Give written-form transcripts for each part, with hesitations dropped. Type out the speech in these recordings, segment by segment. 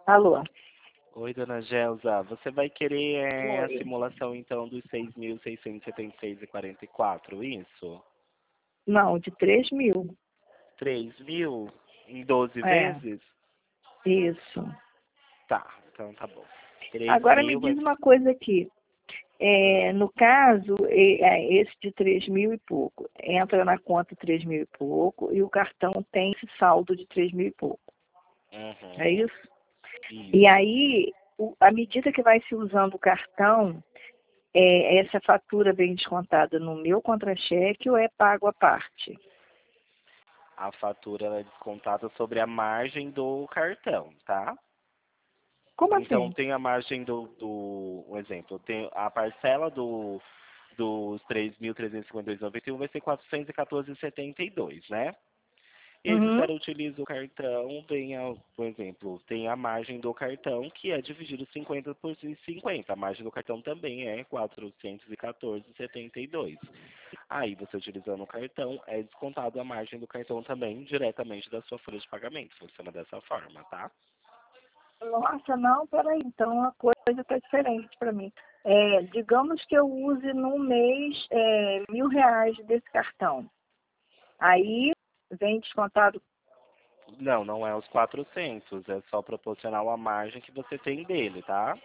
Alô? Oi, dona Gelza. Você vai querer a Oi. simulação, então, dos 6.676,44, isso? Não, de 3.000. 3.000 em 12 É, vezes? isso. Tá, então tá bom. três Agora me mil vai... diz uma coisa aqui. No caso, esse de 3.000 e pouco, entra na conta 3.000 e pouco e o cartão tem esse saldo de 3.000 e pouco. É Uhum, isso? E isso. aí, à medida que vai se usando o cartão, essa fatura vem descontada no meu contra-cheque ou é pago à parte? A fatura ela é descontada sobre a margem do cartão, tá? Como Então, assim? tem a margem um exemplo, tem a parcela dos 3.352,91 vai ser 414,72, né? E aí, se a Uhum. senhora utiliza o cartão, por exemplo, tem a margem do cartão, que é dividido 50 por 50. A margem do cartão também é 414,72. Aí, você utilizando o cartão, é descontado a margem do cartão também diretamente da sua folha de pagamento. Funciona dessa forma, tá? Nossa, não, peraí, então a coisa está diferente para mim. Digamos que eu use no mês R$ 1.000 desse cartão. Aí vem descontado. Não, não é os 400, é só proporcional à margem que você tem dele, tá?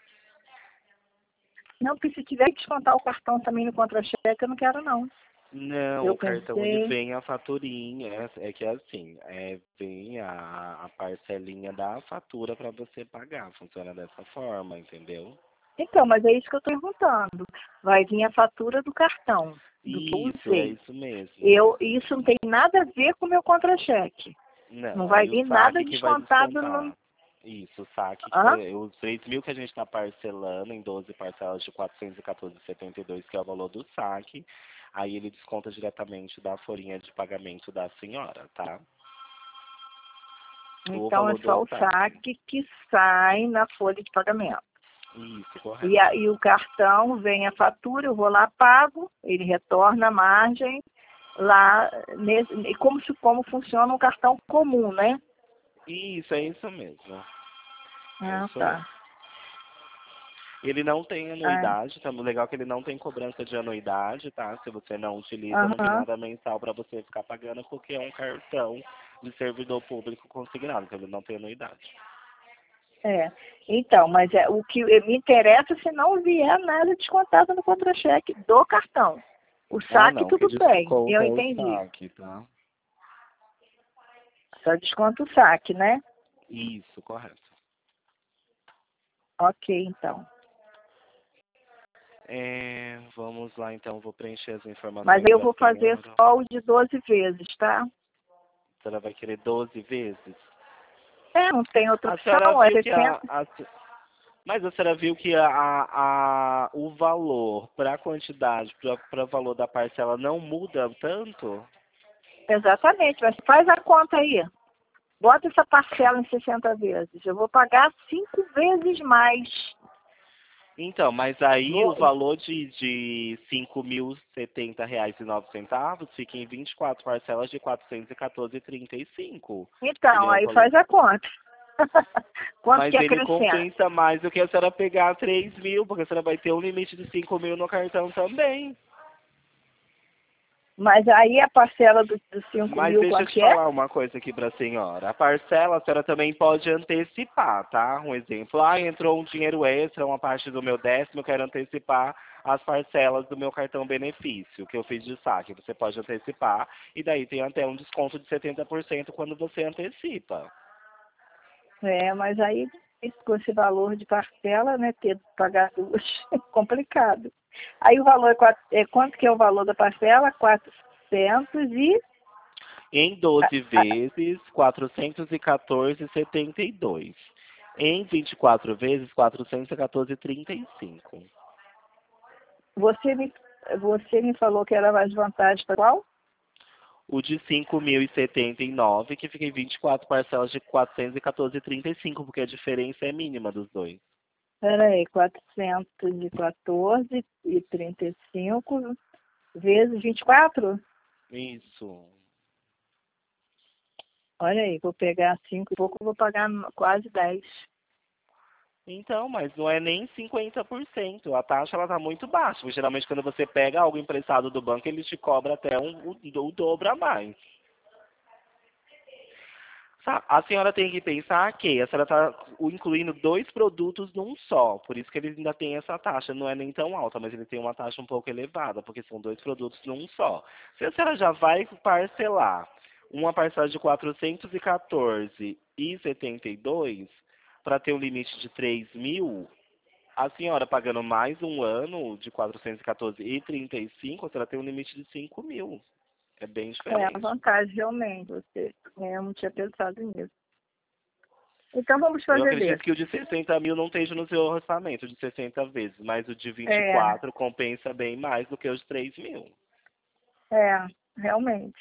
Não, porque se tiver que descontar o cartão também no contra-cheque, eu não quero não. Não, Eu o cartão ele pensei. vem a faturinha, é que é assim, vem a parcelinha da fatura para você pagar, funciona dessa forma, entendeu? Então, mas é isso que eu estou perguntando. Vai vir a fatura do cartão, do que eu Isso, é usei. isso mesmo. Isso não tem nada a ver com o meu contra-cheque. Não Não, vai aí o vir nada saque que vai descontado no. descontar. Isso, o saque que Hã? vai, os 3.000 que a gente está parcelando em 12 parcelas de 414,72, que é o valor do saque, aí ele desconta diretamente da folhinha de pagamento da senhora, tá? O Então é valor do só o saque. saque que sai na folha de pagamento. Isso, E correto. o cartão vem a fatura, eu vou lá, pago, ele retorna a margem lá, e como funciona um cartão comum, né? Isso, é isso mesmo. É Ah, isso mesmo. tá. Ele não tem Ah, anuidade, tá? O legal é que ele não tem cobrança de anuidade, tá? Se você não utiliza, não tem aham, nada mensal para você ficar pagando, porque é um cartão de servidor público consignado, então ele não tem anuidade. é. Então, mas o que me interessa é se não vier nada descontado no contra-cheque do cartão. O Ah, saque, não, que tudo bem, eu desconta é o entendi. saque, tá? Só desconta o saque, né? Isso, correto. Ok, então. Vamos lá, então, vou preencher as Mas informações aí eu para a vou fazer senhora. só o de 12 vezes, tá? A senhora vai querer 12 vezes? Não tem outra A senhora opção, é viu que 60. mas a senhora viu que o valor para a quantidade, para o valor da parcela não muda tanto? Exatamente, mas faz a conta aí. Bota essa parcela em 60 vezes. Eu vou pagar 5 vezes mais. Então, mas aí o Vou- valor de R$ 5.070,09 fica em 24 parcelas de 414,35. Ele Então, é o aí valor. faz a conta. Quanto que Mas ele acrescenta? compensa mais do que a senhora pegar 3.000, porque a senhora vai ter um limite de 5.000 no cartão também. Mas aí a parcela dos 5 Mas mil, deixa eu quanto te que é? falar uma coisa aqui pra senhora. A parcela a senhora também pode antecipar, tá? Um exemplo. Entrou um dinheiro extra, uma parte do meu décimo, eu quero antecipar as parcelas do meu cartão benefício, que eu fiz de saque. Você pode antecipar, e daí tem até um desconto de 70% quando você antecipa. Mas aí com esse valor de parcela, né, ter que pagar duas, é complicado. Aí o valor quanto que é o valor da parcela? 400 e... Em a- 12 a- vezes, 414,72. Em 24 vezes, 414,35. Você me, você me falou que era mais vantagem para qual? O de 5.079, que fica em 24 parcelas de 414,35, porque a diferença é mínima dos dois. Peraí, 414,35 vezes 24. Isso. Olha aí, vou pegar 5 e pouco, vou pagar quase 10. Então, mas não é nem 50%. A taxa ela tá muito baixa. Porque, geralmente, quando você pega algo emprestado do banco, eles te cobram até o dobro a mais. A senhora tem que pensar que a senhora está incluindo dois produtos num só. Por isso que eles ainda têm essa taxa. Não é nem tão alta, mas ele tem uma taxa um pouco elevada, porque são dois produtos num só. Se a senhora já vai parcelar uma parcela de 414,72 para ter um limite de 3.000, a senhora pagando mais um ano de 414,35, a senhora tem um limite de 5.000. É bem É a diferente. vantagem, realmente. Eu não tinha pensado nisso. Então vamos Eu fazer acredito desse. que o de 60.000 não esteja no seu orçamento de 60 vezes, mas o de vinte e É, quatro compensa bem mais do que os de 3.000. realmente.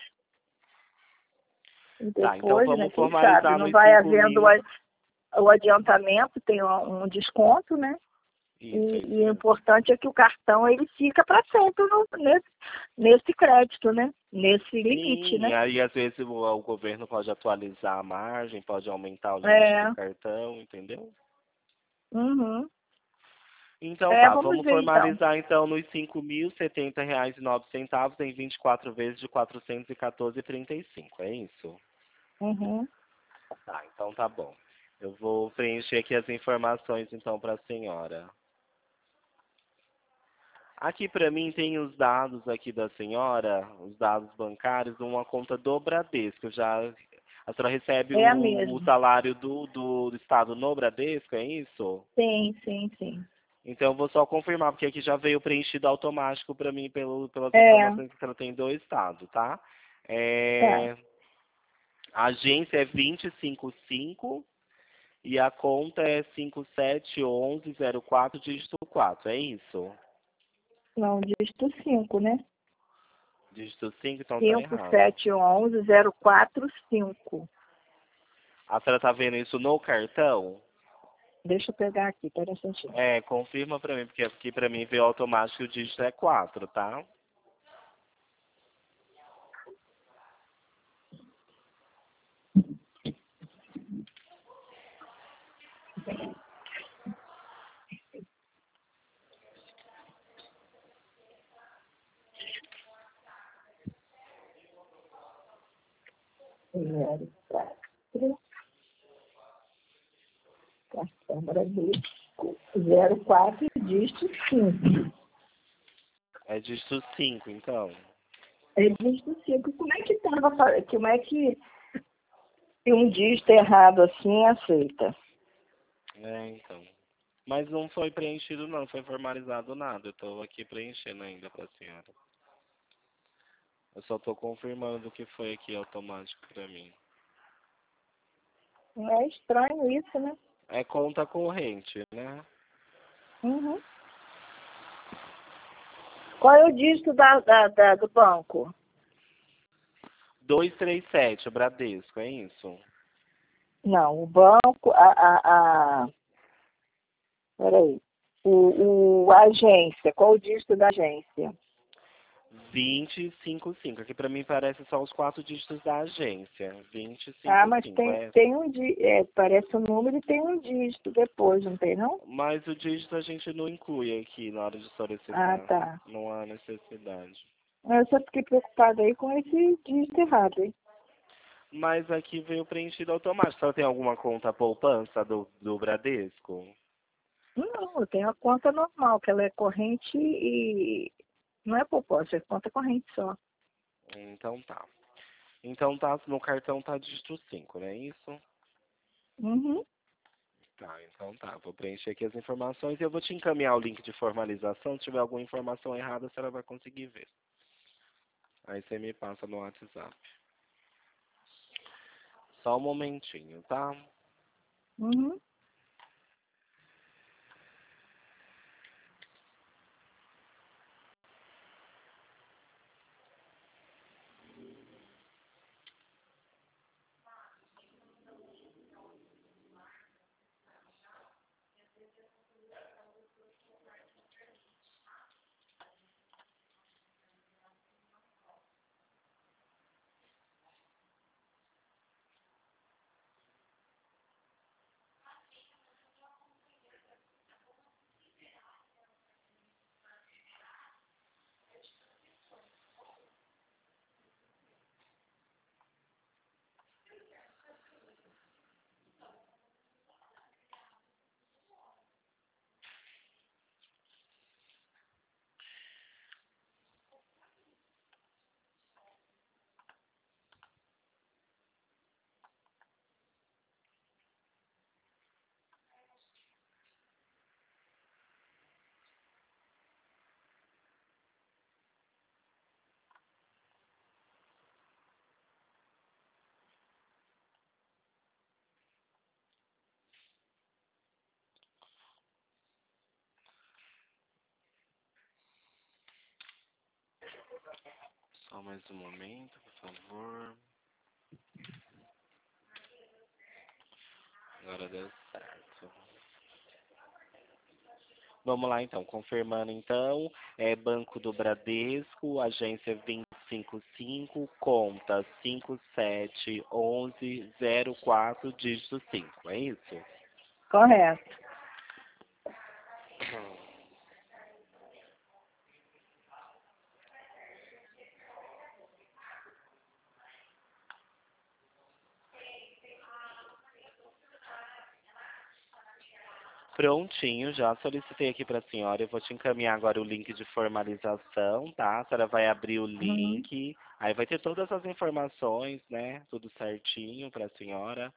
E Tá, então depois, né, vamos quem sabe, formalizar não nos vai cinco havendo mil. o adiantamento, tem um desconto, né? Isso, é isso E o mesmo. importante é que o cartão ele fica para sempre nesse crédito, né? Nesse limite, Sim, né? aí às vezes o governo pode atualizar a margem, pode aumentar o limite do É, cartão, entendeu? uhum. Então tá, Vamos vamos ver então. formalizar então nos R$ 5.070,09 em 24 vezes de 414,35, é isso? Uhum. Tá, então tá bom. Eu vou preencher aqui as informações então para a senhora. Aqui para mim tem os dados aqui da senhora, os dados bancários de uma conta do Bradesco. Já a senhora recebe É a o mesma. salário do estado no Bradesco, é isso? Sim, sim, sim. Então eu vou só confirmar porque aqui já veio preenchido automático para mim pelas É, informações que a senhora tem do estado, tá? tá. A agência é 255 e a conta é 571104 dígito 4, é isso? Não, dígito 5, né? Dígito 5, então tá Cinco errado. sete 045. A senhora tá vendo isso no cartão? Deixa eu pegar aqui, pera um instantinho. É, confirma pra mim, porque aqui pra mim veio automático e o dígito é 4, tá? Zero, quatro, cartão Bradesco, 04, dígito 5. É dígito 5, então. É dígito 5. Como é que um dígito errado assim aceita? É, então. Mas não foi preenchido não, foi formalizado nada. Eu tô aqui preenchendo ainda pra senhora. Eu só tô confirmando que foi aqui automático pra mim. Não é estranho isso, né? É conta corrente, né? Uhum. Qual é o dígito do banco? 237, Bradesco, é isso? Não, o banco, peraí. A agência, qual o dígito da agência? 255. Aqui pra mim parece só os 4 dígitos da agência. Ah, mas 255, é. tem parece um número e tem um dígito depois, não tem não? Mas o dígito a gente não inclui aqui na hora de Ah, solicitar. tá. Não há necessidade. Eu só fiquei preocupada aí com esse dígito errado, hein? Mas aqui veio preenchido automático. Só tem alguma conta poupança do Bradesco? Não, eu tenho a conta normal, que ela é corrente e não é poupança, é conta corrente só. Então tá. Então tá, no cartão tá dígito 5, não é isso? Uhum. Tá, então tá. Vou preencher aqui as informações e eu vou te encaminhar o link de formalização. Se tiver alguma informação errada, a senhora vai conseguir ver. Aí você me passa no WhatsApp. Só um momentinho, tá? Uhum. Só mais um momento, por favor. Agora deu certo. Vamos lá então, confirmando então, Banco do Bradesco, agência 255, conta 571104, dígito 5, é isso? Correto. Prontinho, já solicitei aqui para a senhora. Eu vou te encaminhar agora o link de formalização, tá? A senhora vai abrir o Uhum. link, aí vai ter todas as informações, né? Tudo certinho para a senhora.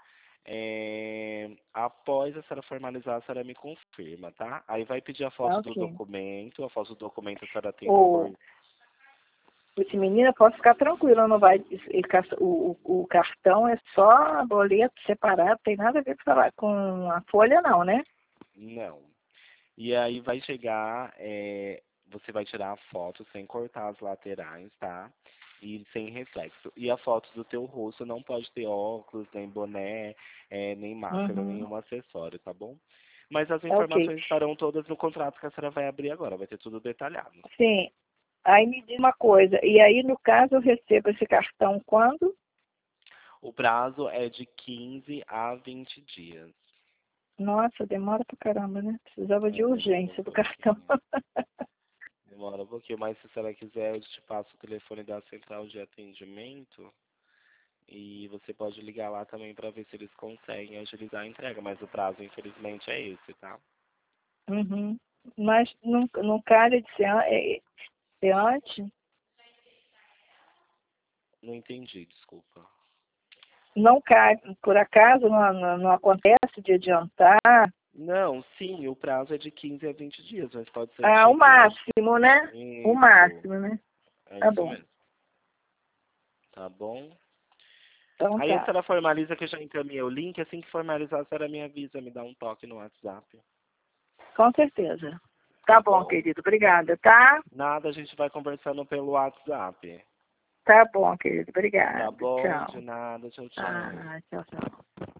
Após a senhora formalizar, a senhora me confirma, tá? Aí vai pedir a Tá foto do ok. documento. A foto do documento a senhora tem O, como... esse menino, pode ficar tranquilo, não vai. O cartão é só boleto separado, tem nada a ver com a folha, não, né? Não. E aí vai chegar, você vai tirar a foto sem cortar as laterais, tá? E sem reflexo. E a foto do teu rosto não pode ter óculos, nem boné, nem máscara, Uhum. nenhum acessório, tá bom? Mas as Tá ok. informações estarão todas no contrato que a senhora vai abrir agora, vai ter tudo detalhado. Sim. Aí me diz uma coisa, e aí no caso eu recebo esse cartão quando? O prazo é de 15 a 20 dias. Nossa, demora pra caramba, né? Precisava de Demora um urgência do cartão. pouquinho. Demora um pouquinho, mas se a senhora quiser, eu te passo o telefone da central de atendimento. E você pode ligar lá também para ver se eles conseguem agilizar a entrega, mas o prazo, infelizmente, é esse, tá? Uhum. Mas não calha de ser antes? Não entendi, desculpa. Não cai, por acaso não acontece de adiantar? Não, sim, o prazo é de 15 a 20 dias, mas pode ser que Ah, o chegue antes. máximo, né? O Isso, máximo, né? é Tá isso bom. mesmo. Tá bom? Então Aí a tá. senhora formaliza que eu já encaminhei o link, assim que formalizar, a senhora me avisa, me dá um toque no WhatsApp. Com certeza. Tá Tá bom, bom? querido. Obrigada, tá? Nada, a gente vai conversando pelo WhatsApp. Tá bom, querido. Tá Obrigada. bom? De Tchau. nada, tchau, tchau. Ah, tchau, tchau.